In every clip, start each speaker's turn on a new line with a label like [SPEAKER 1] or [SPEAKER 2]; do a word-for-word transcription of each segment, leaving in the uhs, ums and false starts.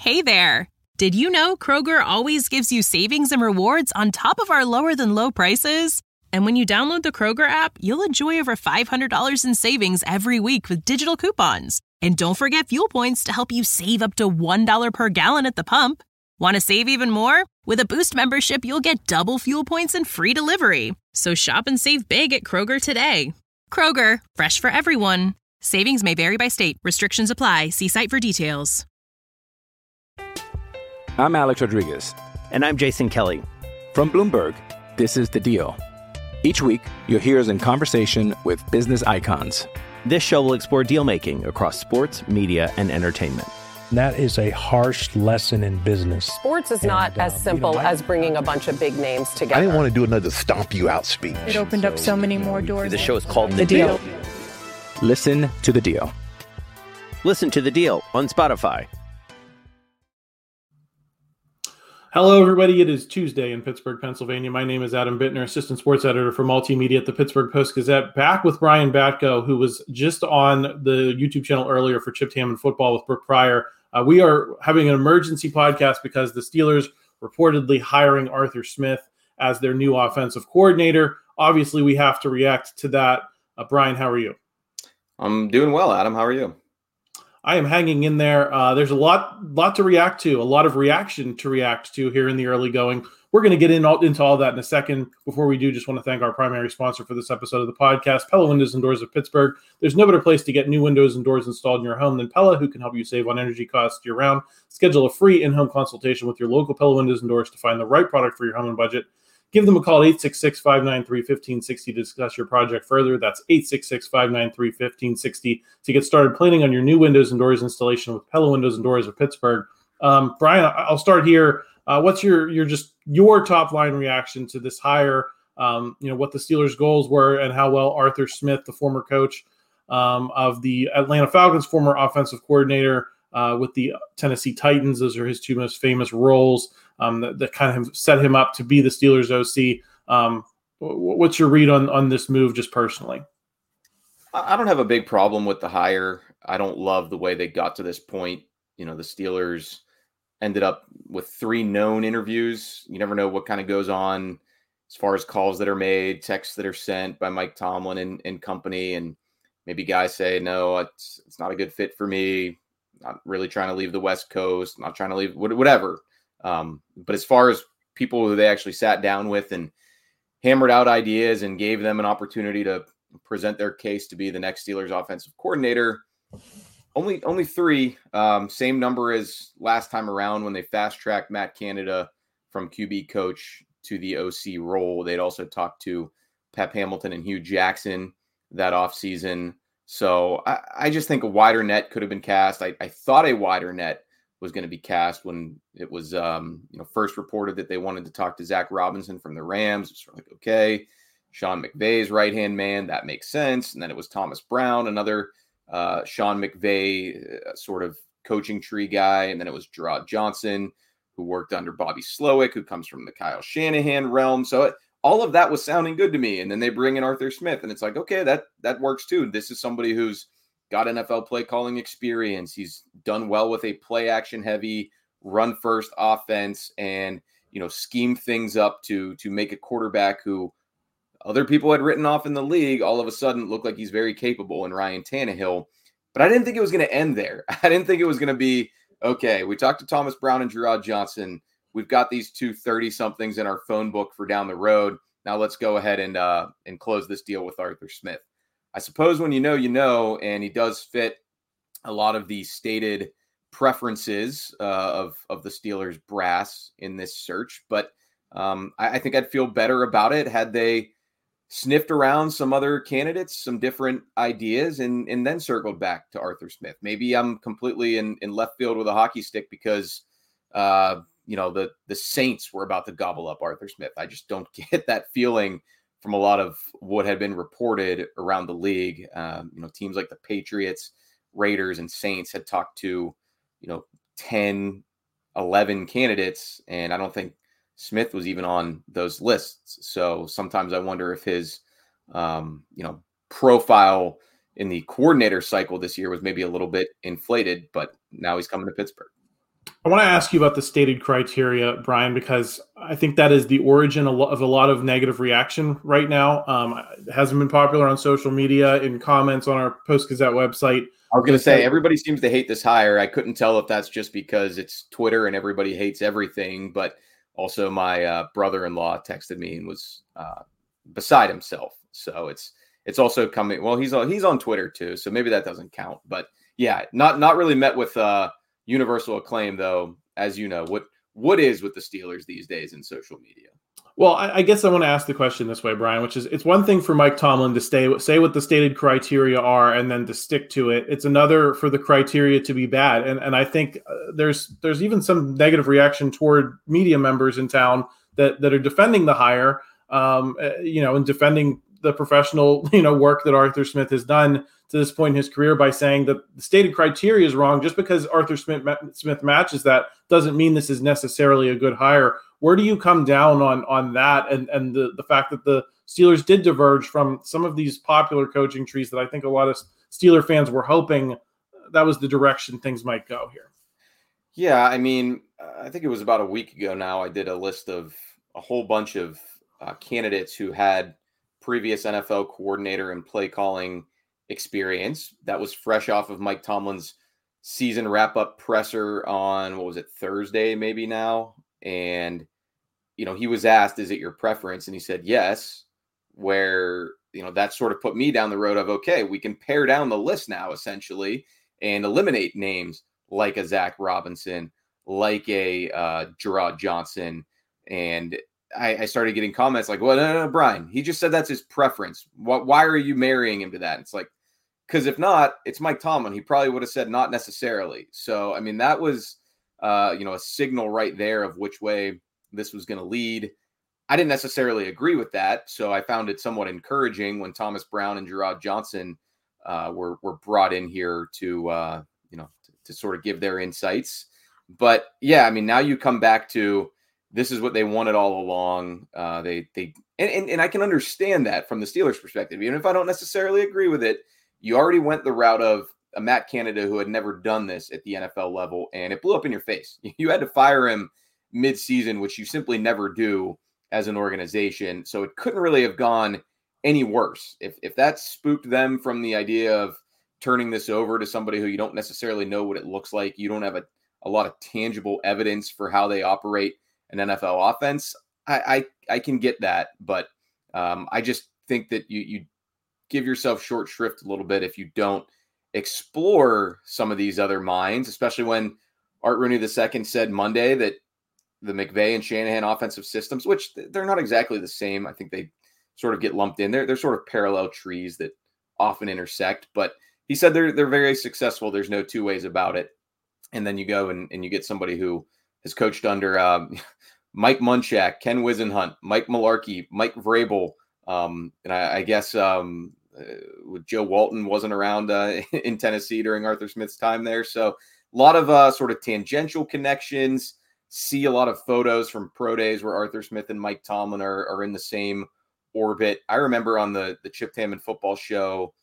[SPEAKER 1] Hey there! Did you know Kroger always gives you savings and rewards on top of our lower-than-low prices? And when you download the Kroger app, you'll enjoy over five hundred dollars in savings every week with digital coupons. And don't forget fuel points to help you save up to one dollar per gallon at the pump. Want to save even more? With a Boost membership, you'll get double fuel points and free delivery. So shop and save big at Kroger today. Kroger, fresh for everyone. Savings may vary by state. Restrictions apply. See site for details.
[SPEAKER 2] I'm Alex Rodriguez.
[SPEAKER 3] And I'm Jason Kelly.
[SPEAKER 2] From Bloomberg, this is The Deal. Each week, you'll hear us in conversation with business icons.
[SPEAKER 3] This show will explore deal-making across sports, media, and entertainment.
[SPEAKER 4] That is a harsh lesson in business.
[SPEAKER 5] Sports is not and, as uh, simple you know, I, as bringing a bunch of big names together.
[SPEAKER 6] I didn't want to do another stomp you out speech.
[SPEAKER 7] It opened so, up so many more doors.
[SPEAKER 3] The show is called The,
[SPEAKER 7] the deal.
[SPEAKER 3] deal.
[SPEAKER 2] Listen to The Deal.
[SPEAKER 3] Listen to The Deal on Spotify.
[SPEAKER 8] Hello, everybody. It is Tuesday in Pittsburgh, Pennsylvania. My name is Adam Bittner, assistant sports editor for Multimedia at the Pittsburgh Post-Gazette, back with Brian Batko, who was just on the YouTube channel earlier for Chipped Ham and Football with Brooke Pryor. Uh, we are having an emergency podcast because the Steelers reportedly hiring Arthur Smith as their new offensive coordinator. Obviously, we have to react to that. Uh, Brian, how are you?
[SPEAKER 9] I'm doing well, Adam. How are you?
[SPEAKER 8] I am hanging in there. Uh, there's a lot lot to react to, a lot of reaction to react to here in the early going. We're going to get in all, into all that in a second. Before we do, just want to thank our primary sponsor for this episode of the podcast, Pella Windows and Doors of Pittsburgh. There's no better place to get new windows and doors installed in your home than Pella, who can help you save on energy costs year-round. Schedule a free in-home consultation with your local Pella Windows and Doors to find the right product for your home and budget. Give them a call at eight six six, five nine three, one five six zero to discuss your project further. That's eight six six, five nine three, one five six zero to get started planning on your new windows and doors installation with Pella Windows and Doors of Pittsburgh. Um, Brian, I'll start here. Uh, what's your your just your top line reaction to this hire? Um, you know, what the Steelers' goals were and how well Arthur Smith, the former coach um, of the Atlanta Falcons, former offensive coordinator uh, with the Tennessee Titans, those are his two most famous roles. Um, that, that kind of set him up to be the Steelers O C. Um, what's your read on, on this move just personally?
[SPEAKER 9] I don't have a big problem with the hire. I don't love the way they got to this point. You know, the Steelers ended up with three known interviews. You never know what kind of goes on as far as calls that are made, texts that are sent by Mike Tomlin and, and company. And maybe guys say, no, it's, it's not a good fit for me. Not really trying to leave the West Coast. Not trying to leave whatever. Um, but as far as people who they actually sat down with and hammered out ideas and gave them an opportunity to present their case to be the next Steelers offensive coordinator, only only three, um, same number as last time around when they fast-tracked Matt Canada from Q B coach to the O C role. They'd also talked to Pep Hamilton and Hugh Jackson that offseason. So I, I just think a wider net could have been cast. I, I thought a wider net was going to be cast when it was, um, you know, first reported that they wanted to talk to Zach Robinson from the Rams. It's like, okay, Sean McVay's right-hand man, that makes sense. And then it was Thomas Brown, another uh, Sean McVay uh, sort of coaching tree guy. And then it was Gerard Johnson, who worked under Bobby Slowick, who comes from the Kyle Shanahan realm. So it, all of that was sounding good to me. And then they bring in Arthur Smith, and it's like, okay, that that works too. This is somebody who's got N F L play calling experience. He's done well with a play action heavy run first offense and, you know, scheme things up to, to make a quarterback who other people had written off in the league all of a sudden looked like he's very capable in Ryan Tannehill. But I didn't think it was going to end there. I didn't think it was going to be, okay, we talked to Thomas Brown and Gerard Johnson. We've got these two thirty somethings in our phone book for down the road. Now let's go ahead and, uh, and close this deal with Arthur Smith. I suppose when you know, you know, and he does fit a lot of the stated preferences uh, of, of the Steelers brass in this search. But um, I, I think I'd feel better about it had they sniffed around some other candidates, some different ideas, and, and then circled back to Arthur Smith. Maybe I'm completely in, in left field with a hockey stick because, uh, you know, the, the Saints were about to gobble up Arthur Smith. I just don't get that feeling from a lot of what had been reported around the league. Um, you know, teams like the Patriots, Raiders, and Saints had talked to, you know, ten, eleven candidates, and I don't think Smith was even on those lists. So sometimes I wonder if his, um, you know, profile in the coordinator cycle this year was maybe a little bit inflated, but now he's coming to Pittsburgh.
[SPEAKER 8] I want to ask you about the stated criteria, Brian, because I think that is the origin of a lot of negative reaction right now. Um, it hasn't been popular on social media, in comments on our Post-Gazette website.
[SPEAKER 9] I was going to say, everybody seems to hate this hire. I couldn't tell if that's just because it's Twitter and everybody hates everything, but also my uh, brother-in-law texted me and was uh, beside himself. So it's it's also coming. Well, he's on, he's on Twitter too, so maybe that doesn't count. But yeah, not not really met with uh, universal acclaim, though, as you know. What what is with the Steelers these days in social media?
[SPEAKER 8] Well, I, I guess I want to ask the question this way, Brian, which is, it's one thing for Mike Tomlin to stay, say what the stated criteria are and then to stick to it. It's another for the criteria to be bad. And and I think uh, there's there's even some negative reaction toward media members in town that, that are defending the hire, um, uh, you know, and defending the professional, you know, work that Arthur Smith has done to this point in his career by saying that the stated criteria is wrong. Just because Arthur Smith, Smith matches that doesn't mean this is necessarily a good hire. Where do you come down on on that and, and the, the fact that the Steelers did diverge from some of these popular coaching trees that I think a lot of Steeler fans were hoping that was the direction things might go here?
[SPEAKER 9] Yeah, I mean, I think it was about a week ago now, I did a list of a whole bunch of uh, candidates who had previous N F L coordinator and play calling experience. That was fresh off of Mike Tomlin's season wrap-up presser on, what was it, Thursday maybe now? And you know, he was asked, is it your preference? And he said, yes, where, you know, that sort of put me down the road of, okay, we can pare down the list now essentially and eliminate names like a Zach Robinson, like a uh, Gerard Johnson. And I, I started getting comments like, well, no, no, no, Brian, he just said that's his preference. Why, why are you marrying him to that? It's like, because if not, it's Mike Tomlin. He probably would have said not necessarily. So, I mean, that was, uh, you know, a signal right there of which way this was going to lead. I didn't necessarily agree with that, so I found it somewhat encouraging when Thomas Brown and Gerard Johnson uh, were were brought in here to uh, you know to, to sort of give their insights. But yeah, I mean, now you come back to this is what they wanted all along. Uh, they they and, and and I can understand that from the Steelers' perspective, even if I don't necessarily agree with it. You already went the route of a Matt Canada who had never done this at the N F L level, and it blew up in your face. You had to fire him mid-season, which you simply never do as an organization. So it couldn't really have gone any worse. If if that spooked them from the idea of turning this over to somebody who you don't necessarily know what it looks like, you don't have a, a lot of tangible evidence for how they operate an N F L offense, I I, I can get that. But um, I just think that you you give yourself short shrift a little bit if you don't explore some of these other minds, especially when Art Rooney the Second said Monday that the McVay and Shanahan offensive systems, which they're not exactly the same. I think they sort of get lumped in. They're, they're sort of parallel trees that often intersect, but he said they're, they're very successful. There's no two ways about it. And then you go and, and you get somebody who has coached under um, Mike Munchak, Ken Wisenhunt, Mike Mularkey, Mike Vrabel. Um, and I, I guess um, uh, Joe Walton wasn't around uh, in Tennessee during Arthur Smith's time there. So a lot of uh, sort of tangential connections. See a lot of photos from pro days where Arthur Smith and Mike Tomlin are, are in the same orbit. I remember on the, the Chip Hammond football show,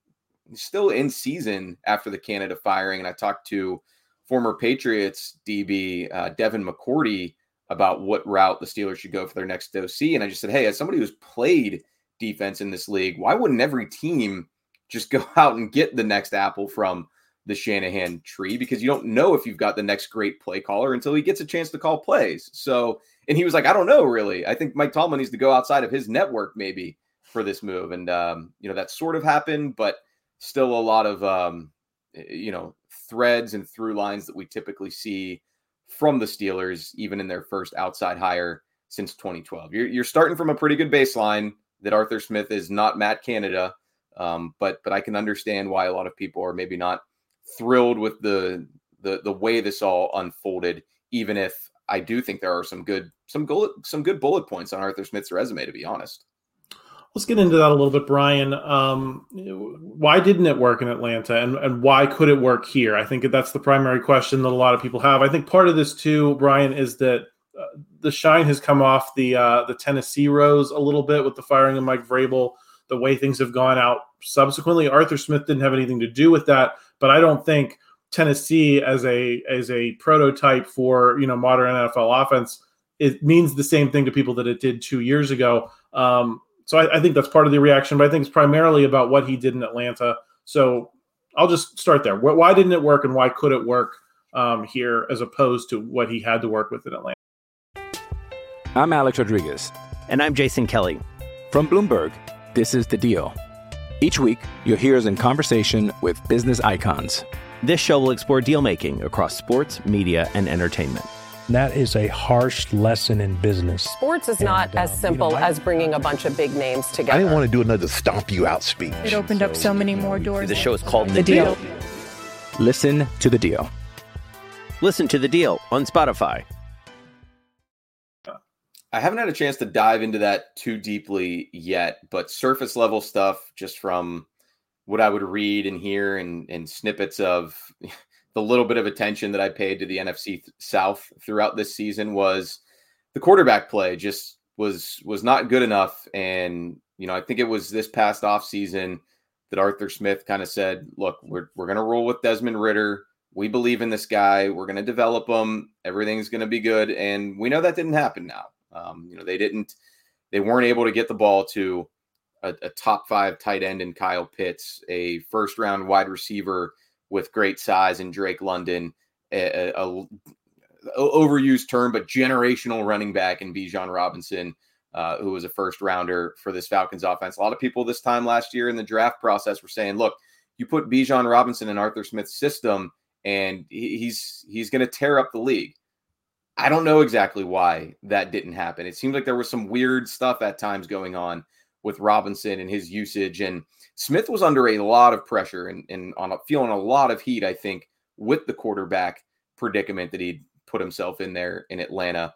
[SPEAKER 9] still in season after the Canada firing, and I talked to former Patriots D B uh, Devin McCourty about what route the Steelers should go for their next O C. And I just said, hey, as somebody who's played defense in this league, why wouldn't every team just go out and get the next apple from the Shanahan tree? Because you don't know if you've got the next great play caller until he gets a chance to call plays. So, and he was like, I don't know, really. I think Mike Tomlin needs to go outside of his network maybe for this move. And, um, you know, that sort of happened, but still a lot of, um, you know, threads and through lines that we typically see from the Steelers, even in their first outside hire since twenty twelve. You're, you're starting from a pretty good baseline that Arthur Smith is not Matt Canada. Um, but, but I can understand why a lot of people are maybe not thrilled with the, the the way this all unfolded, even if I do think there are some good some good some good bullet points on Arthur Smith's resume, to be honest.
[SPEAKER 8] Let's get into that a little bit, Brian. Um, why didn't it work in Atlanta, and, and why could it work here? I think that's the primary question that a lot of people have. I think part of this too, Brian, is that uh, the shine has come off the uh, the Tennessee rose a little bit with the firing of Mike Vrabel, the way things have gone out subsequently. Arthur Smith didn't have anything to do with that. But I don't think Tennessee as a as a prototype for, you know, modern N F L offense, it means the same thing to people that it did two years ago. Um, so I, I think that's part of the reaction, but I think it's primarily about what he did in Atlanta. So I'll just start there. Why didn't it work, and why could it work um, here as opposed to what he had to work with in Atlanta?
[SPEAKER 2] I'm Alex Rodriguez.
[SPEAKER 3] And I'm Jason Kelly.
[SPEAKER 2] From Bloomberg, this is The Deal. Each week, you'll hear us in conversation with business icons.
[SPEAKER 3] This show will explore deal-making across sports, media, and entertainment.
[SPEAKER 4] That is a harsh lesson in business.
[SPEAKER 5] Sports is
[SPEAKER 4] And,
[SPEAKER 5] not as
[SPEAKER 4] um,
[SPEAKER 5] simple
[SPEAKER 4] you know, I-
[SPEAKER 5] as bringing a bunch of big names
[SPEAKER 6] I
[SPEAKER 5] together.
[SPEAKER 6] didn't want to do another stomp you out speech.
[SPEAKER 7] It opened up so many more doors.
[SPEAKER 3] The show is called
[SPEAKER 7] The
[SPEAKER 3] The
[SPEAKER 7] Deal.
[SPEAKER 3] Deal.
[SPEAKER 2] Listen to The Deal.
[SPEAKER 3] Listen to The Deal on Spotify.
[SPEAKER 9] I haven't had a chance to dive into that too deeply yet, but surface level stuff just from what I would read and hear and, and snippets of the little bit of attention that I paid to the N F C South throughout this season was the quarterback play just was was not good enough. And, you know, I think it was this past offseason that Arthur Smith kind of said, look, we're, we're going to roll with Desmond Ridder. We believe in this guy. We're going to develop him. Everything's going to be good. And we know that didn't happen now. Um, you know, they didn't, they weren't able to get the ball to a, a top five tight end in Kyle Pitts, a first round wide receiver with great size in Drake London, a, a, a overused term, but generational running back in Bijan Robinson, uh, who was a first rounder for this Falcons offense. A lot of people this time last year in the draft process were saying, look, you put Bijan Robinson in Arthur Smith's system and he, he's, he's going to tear up the league. I don't know exactly why that didn't happen. It seemed like there was some weird stuff at times going on with Robinson and his usage. And Smith was under a lot of pressure and, and on a, feeling a lot of heat, I think, with the quarterback predicament that he'd put himself in there in Atlanta.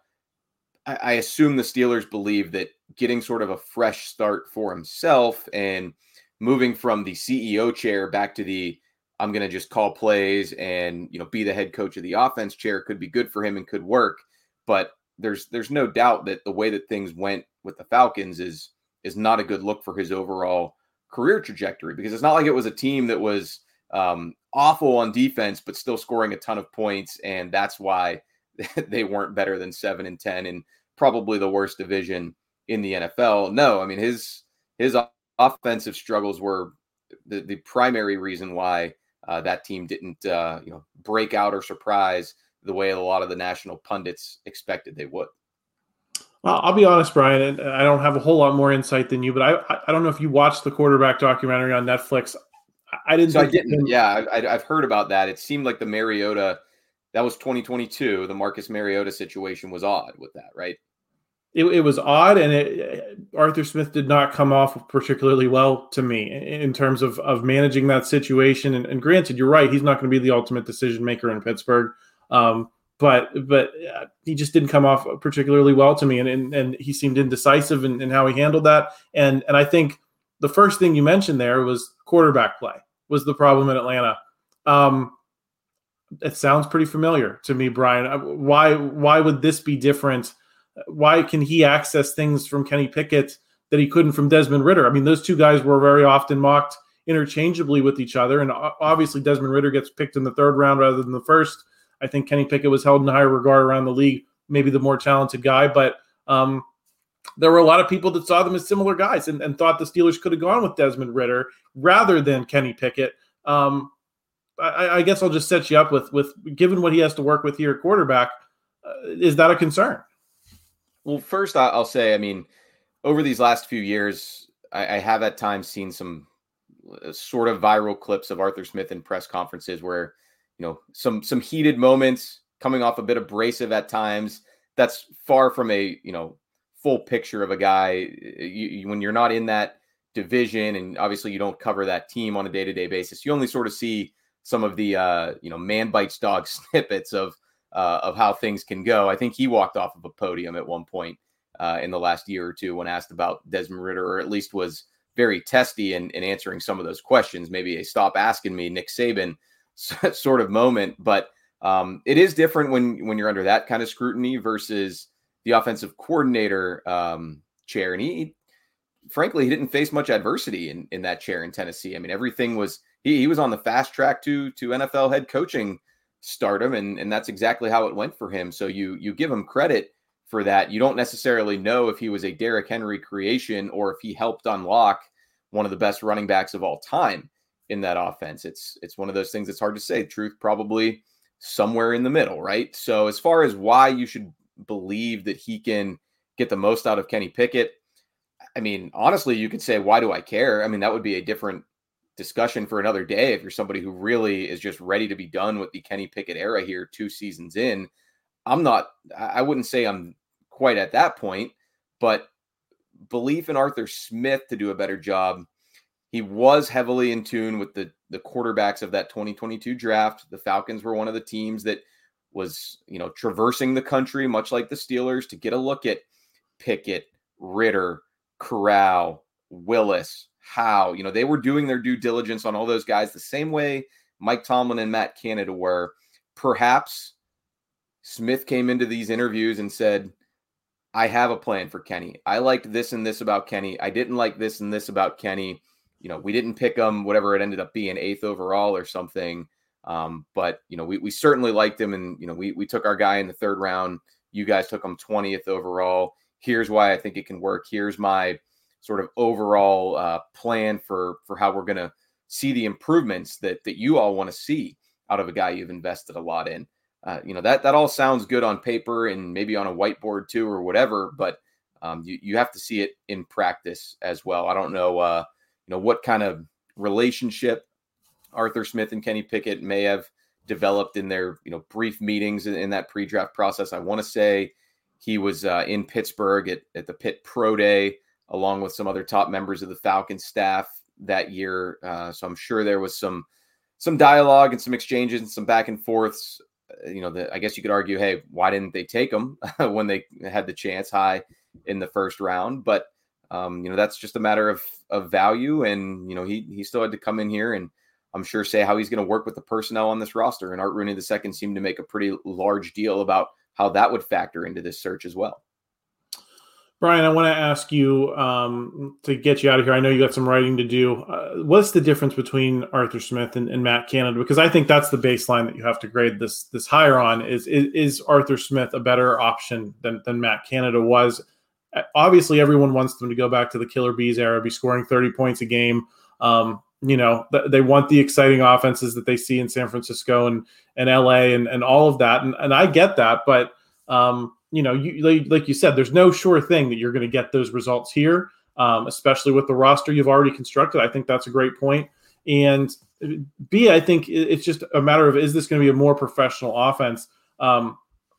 [SPEAKER 9] I, I assume the Steelers believe that getting sort of a fresh start for himself and moving from the C E O chair back to the I'm going to just call plays and, you know, be the head coach of the offense chair could be good for him and could work. But there's there's no doubt that the way that things went with the Falcons is is not a good look for his overall career trajectory, because it's not like it was a team that was um, awful on defense, but still scoring a ton of points. And that's why they weren't better than seven and ten and probably the worst division in the N F L. No, I mean, his his offensive struggles were the, the primary reason why Uh, that team didn't, uh, you know, break out or surprise the way a lot of the national pundits expected they would.
[SPEAKER 8] Well, I'll be honest, Brian, and I don't have a whole lot more insight than you, but I I don't know if you watched the quarterback documentary on Netflix. I didn't.
[SPEAKER 9] So I didn't. Yeah, I, I've heard about that. It seemed like the Mariota, that was twenty twenty-two. The Marcus Mariota situation was odd with that, right?
[SPEAKER 8] It, it was odd, and it, Arthur Smith did not come off particularly well to me in terms of, of managing that situation. And, and granted, you're right; he's not going to be the ultimate decision maker in Pittsburgh, um, but but uh, he just didn't come off particularly well to me, and and, and he seemed indecisive in, in how he handled that. And and I think the first thing you mentioned there was quarterback play was the problem in Atlanta. Um, it sounds pretty familiar to me, Brian. Why why would this be different? Why can he access things from Kenny Pickett that he couldn't from Desmond Ridder? I mean, those two guys were very often mocked interchangeably with each other. And obviously Desmond Ridder gets picked in the third round rather than the first. I think Kenny Pickett was held in higher regard around the league, maybe the more talented guy. But um, there were a lot of people that saw them as similar guys and, and thought the Steelers could have gone with Desmond Ridder rather than Kenny Pickett. Um, I, I guess I'll just set you up with, with given what he has to work with here at quarterback, uh, is that a concern?
[SPEAKER 9] Well, first I'll say, I mean, over these last few years, I, I have at times seen some sort of viral clips of Arthur Smith in press conferences where, you know, some some heated moments, coming off a bit abrasive at times. That's far from a, you know, full picture of a guy. You, you, when you're not in that division, and obviously you don't cover that team on a day-to-day basis, you only sort of see some of the, uh, you know, man bites dog snippets of Uh, of how things can go. I think he walked off of a podium at one point uh, in the last year or two when asked about Desmond Ridder, or at least was very testy in, in answering some of those questions. Maybe a stop asking me, Nick Saban sort of moment. But um, it is different when, when you're under that kind of scrutiny versus the offensive coordinator um, chair. And he, frankly, he didn't face much adversity in, in that chair in Tennessee. I mean, everything was, he, he was on the fast track to to N F L head coaching stardom, and and that's exactly how it went for him. So you you give him credit for that. You don't necessarily know if he was a Derrick Henry creation or if he helped unlock one of the best running backs of all time in that offense. It's it's one of those things that's hard to say. Truth probably somewhere in the middle, right? So as far as why you should believe that he can get the most out of Kenny Pickett, I mean, honestly, you could say, why do I care? I mean, that would be a different discussion for another day if you're somebody who really is just ready to be done with the Kenny Pickett era here two seasons in. I'm not, I wouldn't say I'm quite at that point, but belief in Arthur Smith to do a better job. He was heavily in tune with the, the quarterbacks of that twenty twenty-two draft. The Falcons were one of the teams that was, you know, traversing the country, much like the Steelers, to get a look at Pickett, Ritter, Corral, Willis, Howe. You know, they were doing their due diligence on all those guys the same way Mike Tomlin and Matt Canada were. Perhaps Smith came into these interviews and said, I have a plan for Kenny. I liked this and this about Kenny. I didn't like this and this about Kenny. You know, we didn't pick him, whatever it ended up being, eighth overall or something. Um, but, you know, we, we certainly liked him. And, you know, we, we took our guy in the third round. You guys took him twentieth overall. Here's why I think it can work. Here's my sort of overall uh, plan for, for how we're going to see the improvements that, that you all want to see out of a guy you've invested a lot in. Uh, you know, that, that all sounds good on paper and maybe on a whiteboard too, or whatever, but um, you, you have to see it in practice as well. I don't know, uh, you know, what kind of relationship Arthur Smith and Kenny Pickett may have developed in their, you know, brief meetings in, in that pre-draft process. I want to say he was uh, in Pittsburgh at, at the Pitt Pro Day, along with some other top members of the Falcons staff that year. Uh, so I'm sure there was some, some dialogue and some exchanges and some back and forths. You know, the, I guess you could argue, hey, why didn't they take him when they had the chance high in the first round? But, um, you know, that's just a matter of, of value. And, you know, he, he still had to come in here and I'm sure say how he's going to work with the personnel on this roster. And Art Rooney the second seemed to make a pretty large deal about how that would factor into this search as well.
[SPEAKER 8] Brian, I want to ask you um, to get you out of here. I know you got some writing to do. Uh, what's the difference between Arthur Smith and, and Matt Canada? Because I think that's the baseline that you have to grade this this higher on. Is is, is Arthur Smith a better option than, than Matt Canada was? Obviously, everyone wants them to go back to the Killer Bees era, be scoring thirty points a game. Um, you know, th- they want the exciting offenses that they see in San Francisco and, and L A and, and all of that. And, and I get that, but um, you know, you, like, like you said, there's no sure thing that you're going to get those results here, um, especially with the roster you've already constructed. I think that's a great point. And B, I think it's just a matter of, is this going to be a more professional offense? Um,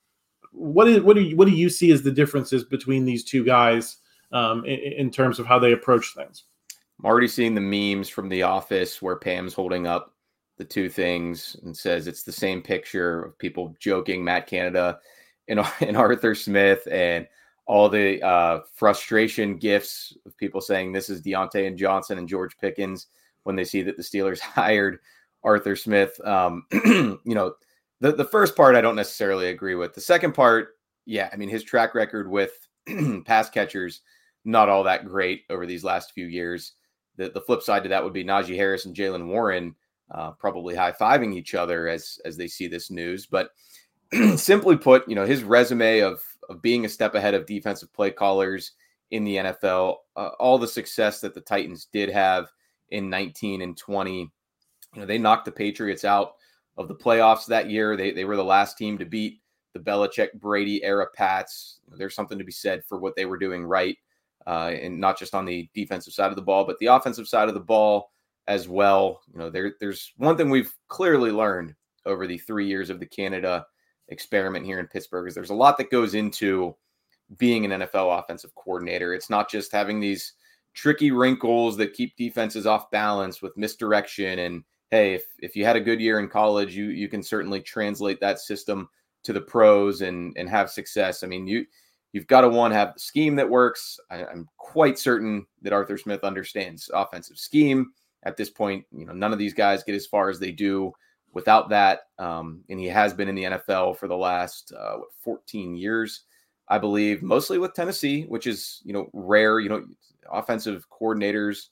[SPEAKER 8] what is what do you, what do you see as the differences between these two guys um, in, in terms of how they approach things?
[SPEAKER 9] I'm already seeing the memes from The Office where Pam's holding up the two things and says it's the same picture of people joking Matt Canada and, and Arthur Smith, and all the uh, frustration gifs of people saying this is Deontay and Johnson and George Pickens when they see that the Steelers hired Arthur Smith. Um, you know, the, the first part I don't necessarily agree with. The second part, yeah, I mean, his track record with pass catchers, not all that great over these last few years. The, the flip side to that would be Najee Harris and Jaylen Warren uh, probably high-fiving each other as as they see this news. But simply put, you know, his resume of of being a step ahead of defensive play callers in the N F L, uh, all the success that the Titans did have in nineteen and twenty, you know, they knocked the Patriots out of the playoffs that year. They they were the last team to beat the Belichick Brady era Pats. There's something to be said for what they were doing right. Uh, and not just on the defensive side of the ball, but the offensive side of the ball as well. You know, there, there's one thing we've clearly learned over the three years of the Canada experiment here in Pittsburgh is there's a lot that goes into being an N F L offensive coordinator. It's not just having these tricky wrinkles that keep defenses off balance with misdirection. And hey, if, if you had a good year in college, you, you can certainly translate that system to the pros and, and have success. I mean, you, You've got to, one, have the scheme that works. I, I'm quite certain that Arthur Smith understands offensive scheme. At this point, you know, none of these guys get as far as they do without that. Um, and he has been in the N F L for the last uh, what, fourteen years, I believe, mostly with Tennessee, which is, you know, rare. You know, offensive coordinators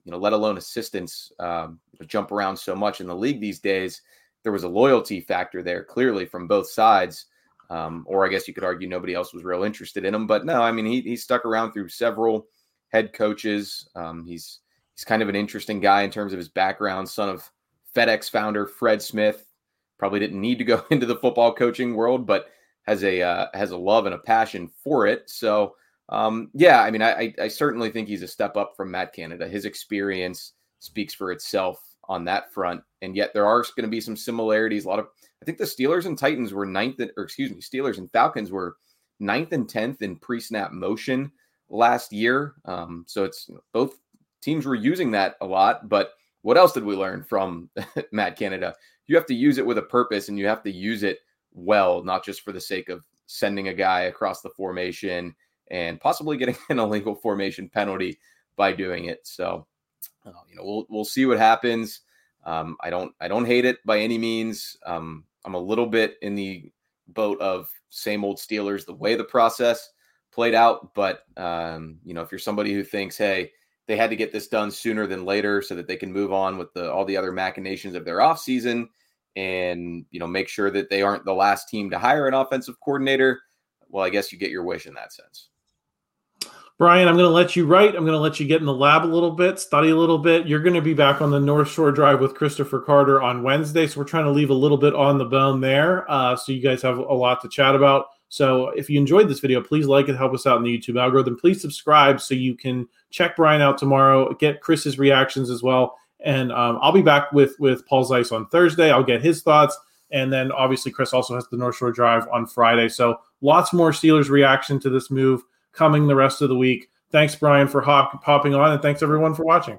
[SPEAKER 9] you know, let alone assistants, um, jump around so much in the league these days. There was a loyalty factor there clearly from both sides. Um, or I guess you could argue nobody else was real interested in him, but no, I mean, he, he stuck around through several head coaches. Um, he's, he's kind of an interesting guy in terms of his background, son of FedEx founder Fred Smith. Probably didn't need to go into the football coaching world, but has a, uh, has a love and a passion for it. So um, yeah, I mean, I, I certainly think he's a step up from Matt Canada. His experience speaks for itself on that front. And yet there are going to be some similarities. A lot of, I think the Steelers and Titans were ninth, or excuse me, Steelers and Falcons were ninth and tenth in pre-snap motion last year. Um, so it's, you know, both teams were using that a lot, but what else did we learn from Matt Canada? You have to use it with a purpose, and you have to use it well, not just for the sake of sending a guy across the formation and possibly getting an illegal formation penalty by doing it. So, uh, you know, we'll, we'll see what happens. Um, I don't, I don't hate it by any means. Um, I'm a little bit in the boat of same old Steelers, the way the process played out. But, um, you know, if you're somebody who thinks, hey, they had to get this done sooner than later so that they can move on with the, all the other machinations of their offseason and, you know, make sure that they aren't the last team to hire an offensive coordinator, well, I guess you get your wish in that sense.
[SPEAKER 8] Brian, I'm going to let you write. I'm going to let you get in the lab a little bit, study a little bit. You're going to be back on the North Shore Drive with Christopher Carter on Wednesday, so we're trying to leave a little bit on the bone there, uh, so you guys have a lot to chat about. So if you enjoyed this video, please like it, help us out in the YouTube algorithm. Please subscribe so you can check Brian out tomorrow, get Chris's reactions as well. And um, I'll be back with, with Paul Zeiss on Thursday. I'll get his thoughts. And then obviously Chris also has the North Shore Drive on Friday. So lots more Steelers reaction to this move coming the rest of the week. Thanks, Brian, for hop, popping on, and thanks everyone for watching.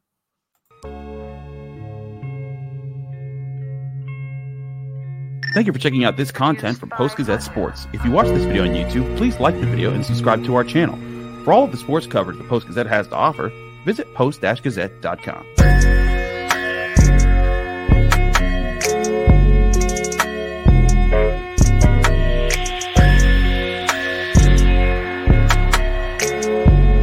[SPEAKER 10] Thank you for checking out this content from Post-Gazette Sports. If you watch this video on YouTube, please like the video and subscribe to our channel. For all of the sports coverage the Post-Gazette has to offer, visit post dash gazette dot com.